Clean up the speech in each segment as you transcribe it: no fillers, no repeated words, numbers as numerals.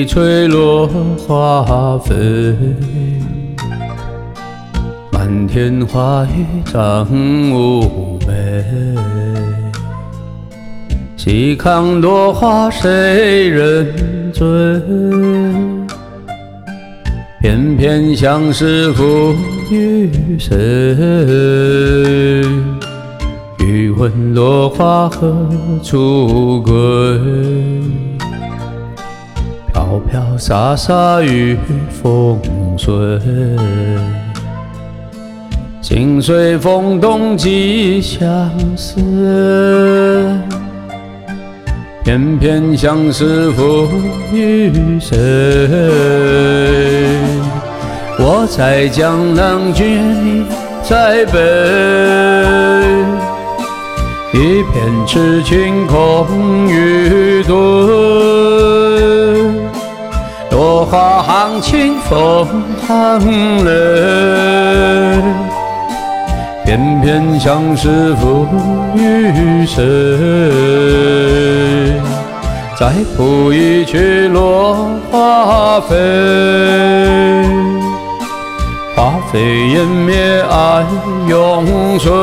吹落花飞，满天花雨张无眉。细看落花谁人醉？偏偏相思赋予谁？欲问落花何处归？飘飘洒洒雨风随。心随风动寄相思，偏偏相思赋予谁？我在江南，君在北，一片痴情空余对。落花含情风含泪，偏偏相思赋予谁？再谱一曲落花飞，花飞烟灭爱永存。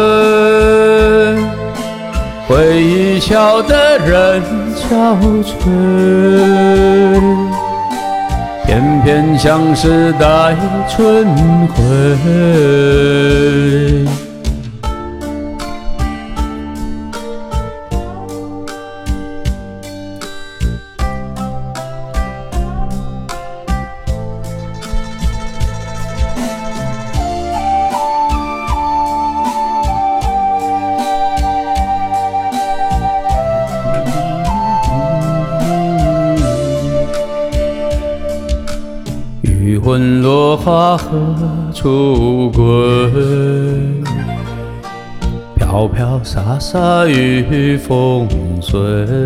回忆笑的人憔悴，偏偏相思待春回。欲问落花何处归？飘飘洒洒雨风随。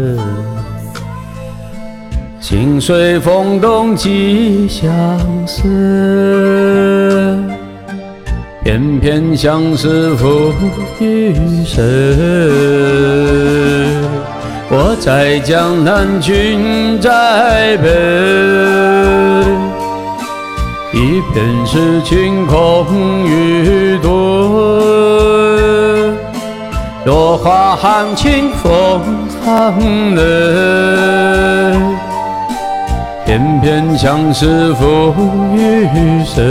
心随风动寄相思，偏偏相思赋予谁？我在江南，君在北，一片痴情空余对。落花含情风含泪，偏偏相思赋予谁？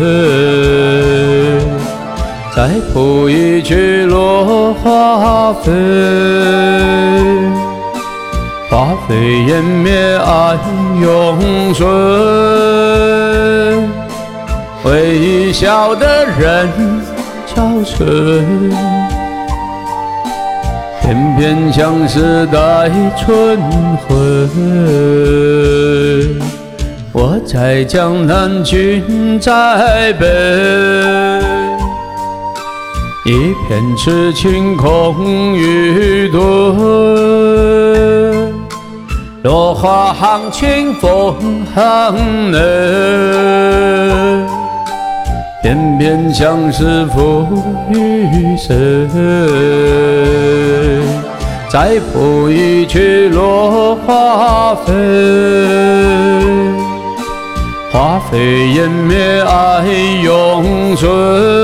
再谱一曲落花飞，花飞烟灭爱永存。回忆笑的人憔悴，偏偏相思待春回。我在江南，君在北，一片痴情空余对。落花含情风含泪，偏偏相思赋予谁？再谱一曲落花飞，花飞烟灭爱永存。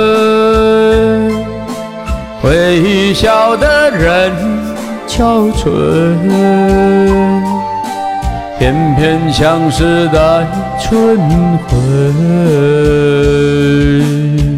回忆笑的人憔悴，偏偏相思待春回。